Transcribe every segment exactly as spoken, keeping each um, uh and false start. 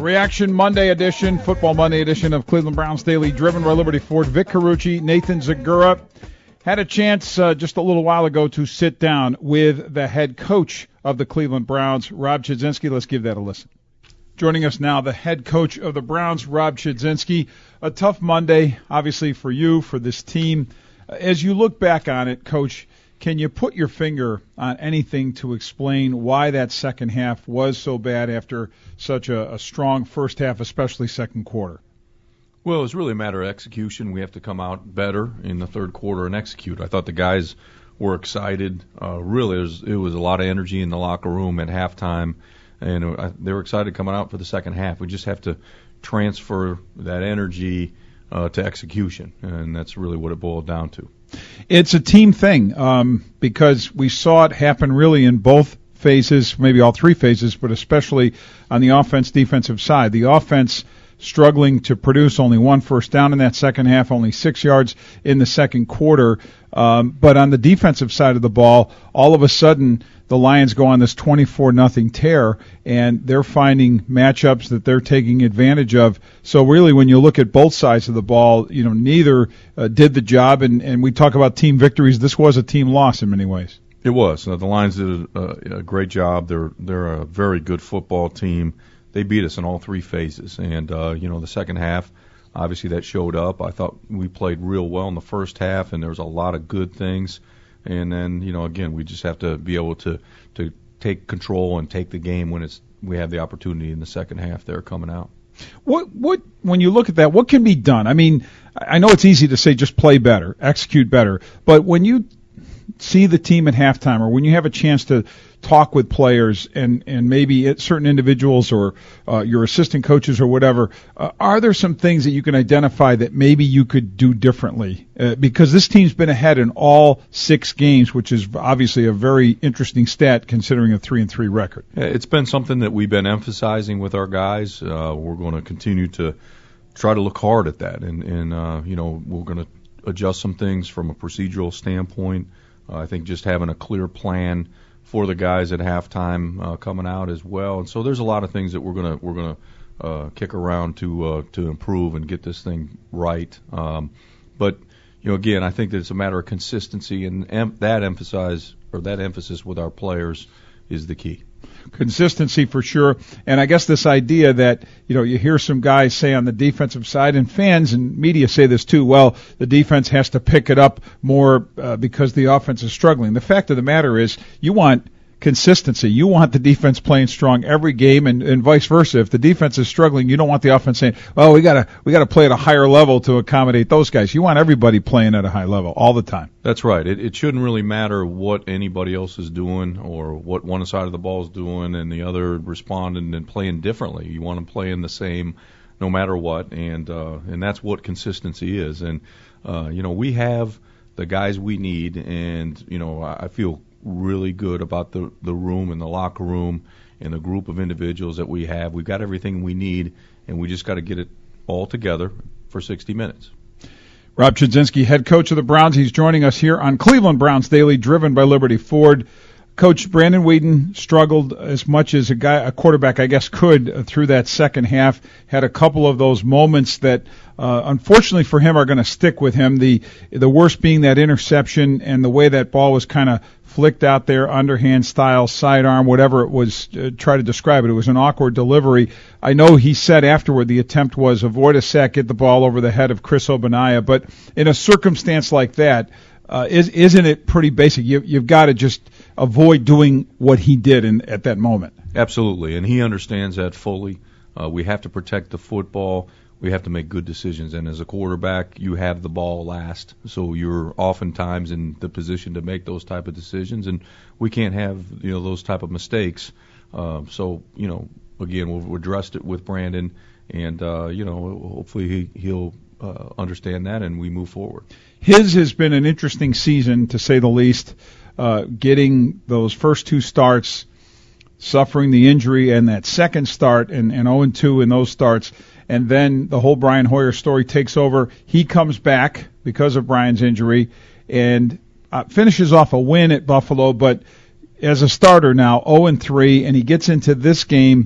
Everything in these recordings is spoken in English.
A Reaction Monday edition, Football Monday edition of Cleveland Browns Daily, driven by Liberty Ford. Vic Carucci, Nathan Zegura had a chance uh, just a little while ago to sit down with the head coach of the Cleveland Browns, Rob Chudzinski. Let's give that a listen. Joining us now, the head coach of the Browns, Rob Chudzinski. A tough Monday, obviously, for you, for this team. As you look back on it, Coach, can you put your finger on anything to explain why that second half was so bad after such a, a strong first half, especially second quarter? Well, it's really a matter of execution. We have to come out better in the third quarter and execute. I thought the guys were excited. Uh, really, it was, it was a lot of energy in the locker room at halftime, and uh, they were excited coming out for the second half. We just have to transfer that energy uh, to execution, and that's really what it boiled down to. It's a team thing um, because we saw it happen really in both phases, maybe all three phases, but especially on the offense-defensive side. The offense struggling to produce only one first down in that second half, only six yards in the second quarter. Um, but on the defensive side of the ball, all of a sudden the Lions go on this twenty-four nothing tear, and they're finding matchups that they're taking advantage of. So really, when you look at both sides of the ball, you know, neither uh, did the job. And, and we talk about team victories. This was a team loss in many ways. It was. Uh, the Lions did a, a great job. They're they're a very good football team. They beat us in all three phases, and uh, you know, the second half, obviously that showed up. I thought we played real well in the first half, and there was a lot of good things. And then, you know, again, we just have to be able to to take control and take the game when it's we have the opportunity in the second half there coming out. What what when you look at that, what can be done? I mean, I know it's easy to say just play better, execute better, but when you see the team at halftime, or when you have a chance to talk with players and, and maybe certain individuals or uh, your assistant coaches or whatever, uh, are there some things that you can identify that maybe you could do differently? Uh, because this team's been ahead in all six games, which is obviously a very interesting stat considering a three and three record. It's been something that we've been emphasizing with our guys. Uh, we're going to continue to try to look hard at that, and, and uh, you know, we're going to adjust some things from a procedural standpoint. Uh, I think just having a clear plan for the guys at halftime uh, coming out as well, and so there's a lot of things that we're gonna we're gonna uh, kick around to uh, to improve and get this thing right. Um, but you know, again, I think that it's a matter of consistency, and em- that emphasize or that emphasis with our players is the key. Consistency for sure, and I guess this idea that, you know, you hear some guys say on the defensive side, and fans and media say this too, well, the defense has to pick it up more uh, because the offense is struggling. The fact of the matter is you want consistency. You want the defense playing strong every game, and, and vice versa. If the defense is struggling, you don't want the offense saying, well, we gotta we gotta play at a higher level to accommodate those guys. You want everybody playing at a high level all the time. That's right. It, it shouldn't really matter what anybody else is doing or what one side of the ball is doing and the other responding and playing differently. You want them playing the same no matter what, and uh, and that's what consistency is. And uh, you know, we have the guys we need, and you know, I, I feel really good about the the room and the locker room and the group of individuals that we have. We've got everything we need, and we just got to get it all together for sixty minutes. Rob Chudzinski, head coach of the Browns. He's joining us here on Cleveland Browns Daily, driven by Liberty Ford. Coach, Brandon Weeden struggled as much as a guy, a quarterback, I guess, could uh, through that second half. Had a couple of those moments that, uh, unfortunately for him, are going to stick with him. The the worst being that interception and the way that ball was kind of flicked out there, underhand style, sidearm, whatever it was. Uh, try to describe it. It was an awkward delivery. I know he said afterward the attempt was avoid a sack, get the ball over the head of Chris Ogbonnaya. But in a circumstance like that, uh, is, isn't it pretty basic? You, you've got to just avoid doing what he did in, at that moment. Absolutely, and he understands that fully. Uh, we have to protect the football. We have to make good decisions, and as a quarterback, you have the ball last, so you're oftentimes in the position to make those type of decisions, and we can't have, you know, those type of mistakes. Uh, so, you know, again, we'll address it with Brandon, and uh, you know, hopefully he, he'll uh, understand that, and we move forward. His has been an interesting season, to say the least. Uh, getting those first two starts, suffering the injury, and that second start, and, and oh and two in those starts, and then the whole Brian Hoyer story takes over. He comes back because of Brian's injury and uh, finishes off a win at Buffalo, but as a starter now, oh and three, and he gets into this game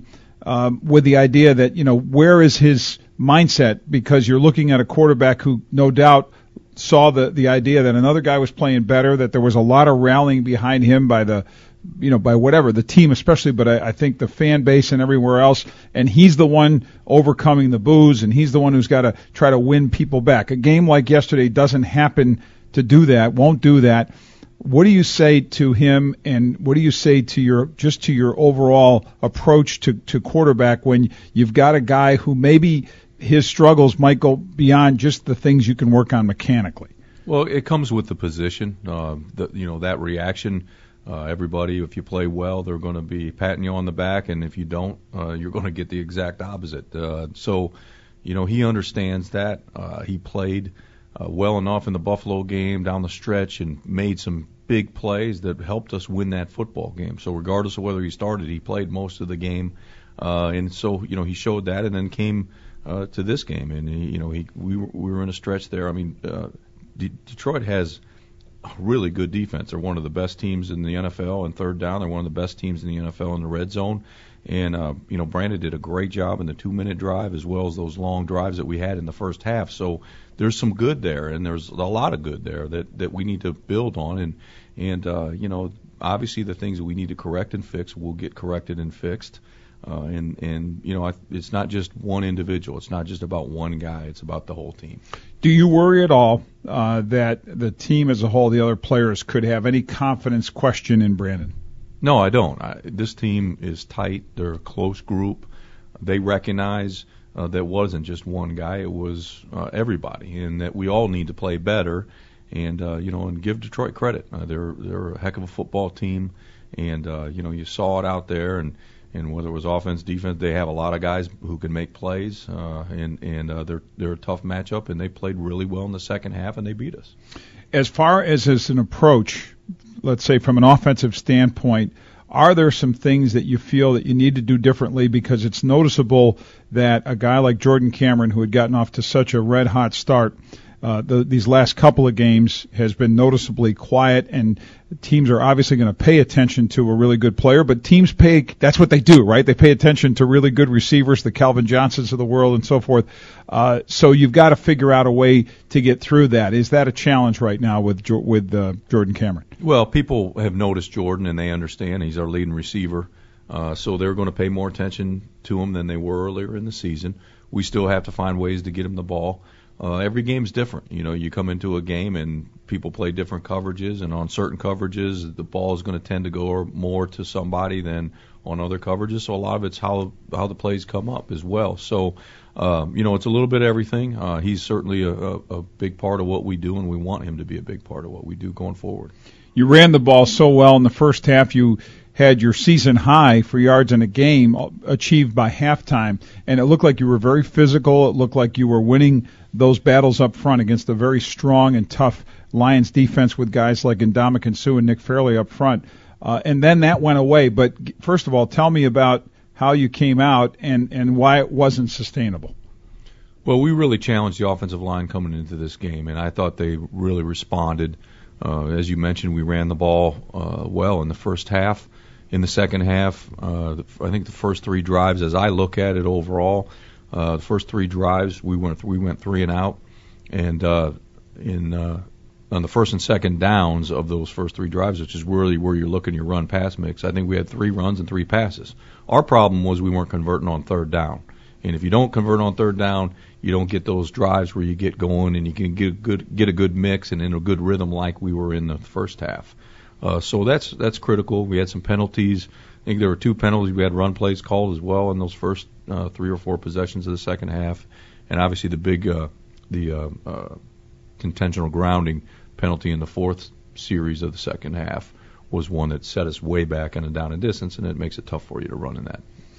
um, with the idea that, you know, where is his mindset? Because you're looking at a quarterback who no doubt saw the, the idea that another guy was playing better, that there was a lot of rallying behind him by the, you know, by whatever, the team especially, but I, I think the fan base and everywhere else, and he's the one overcoming the boos, and he's the one who's got to try to win people back. A game like yesterday doesn't happen to do that, won't do that. What do you say to him, and what do you say to your, just to your overall approach to, to quarterback when you've got a guy who maybe his struggles might go beyond just the things you can work on mechanically? Well, it comes with the position, uh, the, you know, that reaction. Uh, everybody, if you play well, they're going to be patting you on the back, and if you don't, uh, you're going to get the exact opposite. Uh, so, you know, he understands that. Uh, he played uh, well enough in the Buffalo game down the stretch and made some big plays that helped us win that football game. So regardless of whether he started, he played most of the game, uh, and so, you know, he showed that, and then came uh, to this game, and he, you know, he we were, we were in a stretch there. I mean, uh, D- Detroit has really good defense. They're one of the best teams in the N F L in third down. They're one of the best teams in the N F L in the red zone. And, uh, you know, Brandon did a great job in the two-minute drive as well as those long drives that we had in the first half. So there's some good there, and there's a lot of good there that, that we need to build on. And, and uh, you know, obviously the things that we need to correct and fix will get corrected and fixed. Uh, and, and, you know, I, it's not just one individual. It's not just about one guy. It's about the whole team. Do you worry at all uh, that the team as a whole, the other players, could have any confidence question in Brandon? No, I don't. I, this team is tight. They're a close group. They recognize uh, that wasn't just one guy. It was uh, everybody, and that we all need to play better. And, uh, you know, and give Detroit credit. Uh, they're, they're a heck of a football team. And, uh, you know, you saw it out there, and And whether it was offense, defense, they have a lot of guys who can make plays, uh, and and uh, they're they're a tough matchup, and they played really well in the second half, and they beat us. As far as as an approach, let's say from an offensive standpoint, are there some things that you feel that you need to do differently? Because it's noticeable that a guy like Jordan Cameron, who had gotten off to such a red-hot start, Uh, the, these last couple of games has been noticeably quiet, and teams are obviously going to pay attention to a really good player, but teams pay, that's what they do, right? They pay attention to really good receivers, the Calvin Johnsons of the world and so forth. Uh, so you've got to figure out a way to get through that. Is that a challenge right now with, with uh, Jordan Cameron? Well, people have noticed Jordan, and they understand he's our leading receiver. Uh, so they're going to pay more attention to him than they were earlier in the season. We still have to find ways to get him the ball. Uh, every game's different. You know, you come into a game and people play different coverages, and on certain coverages, the ball is going to tend to go more to somebody than on other coverages. So a lot of it's how how the plays come up as well. So, um, you know, it's a little bit of everything. Uh, he's certainly a, a, a big part of what we do, and we want him to be a big part of what we do going forward. You ran the ball so well in the first half. You had your season high for yards in a game achieved by halftime, and it looked like you were very physical. It looked like you were winning those battles up front against a very strong and tough Lions defense with guys like Ndamukong Suh and Nick Fairley up front. Uh, and then that went away. But first of all, tell me about how you came out and, and why it wasn't sustainable. Well, we really challenged the offensive line coming into this game, and I thought they really responded. Uh, as you mentioned, we ran the ball uh, well in the first half. In the second half, uh, I think the first three drives, as I look at it overall, uh, the first three drives we went we went three and out, and uh, in uh, on the first and second downs of those first three drives, which is really where you're looking your run pass mix, I think we had three runs and three passes. Our problem was we weren't converting on third down, and if you don't convert on third down, you don't get those drives where you get going and you can get a good get a good mix and in a good rhythm like we were in the first half. Uh, so that's that's critical. We had some penalties. I think there were two penalties. We had run plays called as well in those first uh, three or four possessions of the second half, and obviously the big uh, the uh, uh, intentional grounding penalty in the fourth series of the second half was one that set us way back and down in distance, and it makes it tough for you to run in that.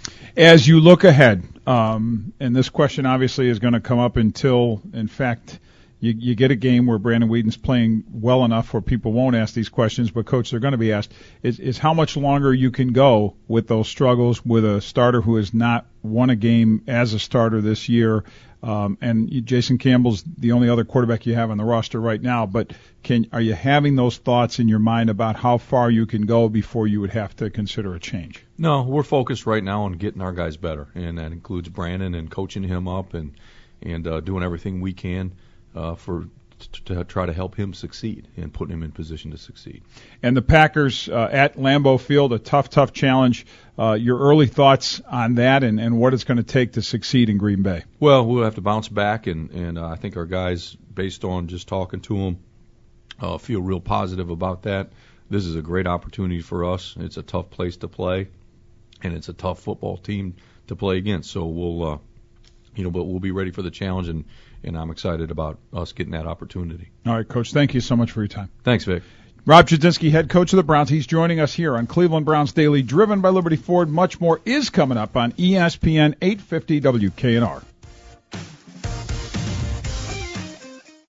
As you look ahead, um, and this question obviously is going to come up until, in fact, You, you get a game where Brandon Weeden's playing well enough where people won't ask these questions, but, Coach, they're going to be asked, is, is how much longer you can go with those struggles with a starter who has not won a game as a starter this year. Um, and you, Jason Campbell's the only other quarterback you have on the roster right now. But can are you having those thoughts in your mind about how far you can go before you would have to consider a change? No, we're focused right now on getting our guys better, and that includes Brandon and coaching him up and and uh, doing everything we can uh, for to, to try to help him succeed and put him in position to succeed. And the Packers uh, at Lambeau Field, a tough, tough challenge. Uh, your early thoughts on that and, and what it's going to take to succeed in Green Bay? Well, we'll have to bounce back, and, and uh, I think our guys, based on just talking to them, uh, feel real positive about that. This is a great opportunity for us. It's a tough place to play, and it's a tough football team to play against. So we'll, uh, you know, but we'll be ready for the challenge, and, and I'm excited about us getting that opportunity. All right, Coach, thank you so much for your time. Thanks, Vic. Rob Chudzinski, head coach of the Browns. He's joining us here on Cleveland Browns Daily, driven by Liberty Ford. Much more is coming up on E S P N eight fifty W K N R.